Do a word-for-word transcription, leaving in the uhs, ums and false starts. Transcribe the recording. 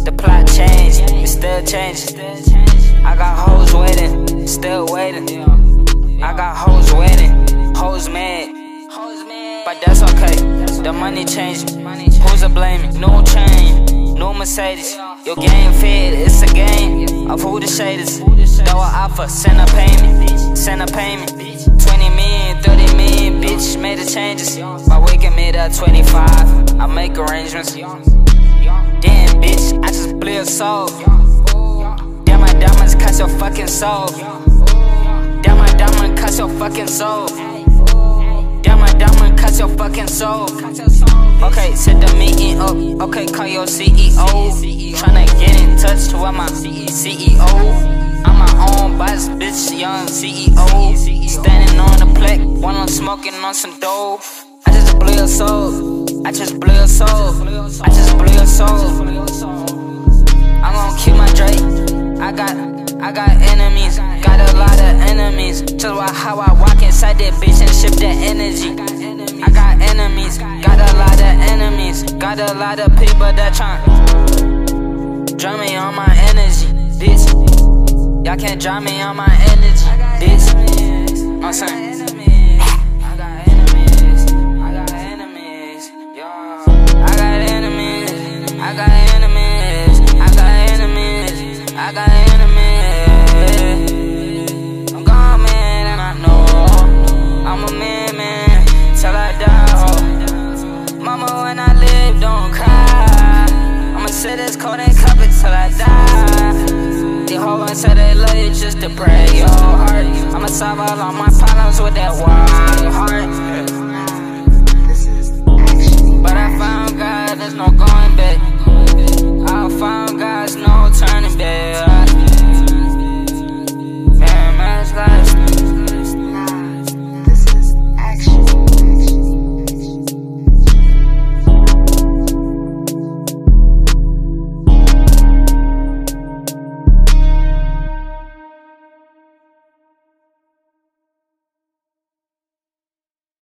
The plot changed, it still changing. I got hoes waiting, still waiting. I got hoes waiting, hoes mad, but that's okay. The money changing, who's to blame? New chain, new Mercedes. Your game fed, it's a game of who the shaders. Throw a offer, send a payment, send a payment. Twenty million, thirty million, bitch made the changes. By waking me to twenty-five, I make arrangements. Damn, bitch, I just blew a soul. Damn, my diamonds cost your fucking soul. Damn, my diamond cost your fucking soul. Damn, my diamond cost your fucking soul. Okay, set the meeting up. Okay, call your C E O. Tryna get in touch with my C E O. I'm my own boss, bitch, young C E O. Standing on the plaque while I'm smoking on some dope. I just blew your soul. I just blew your soul. I just blew your soul. I'm gon' keep my Drake. I got, I got enemies. Got a lot of enemies. Just why how I walk inside that bitch and shift that energy. I got enemies. Got a lot of enemies. Got a lot of people that tryna drown me on my energy, bitch. Y'all can't drown me on my energy, bitch. I'm saying. I got enemies, I got enemies, I got enemies. I'm gone, man, and I know I'm a man, man, till I die. Mama, when I live, don't cry. I'ma sit this cold and cup it till I die. The whole one said they love you just to break your heart. I'ma solve all of my problems with that wild heart.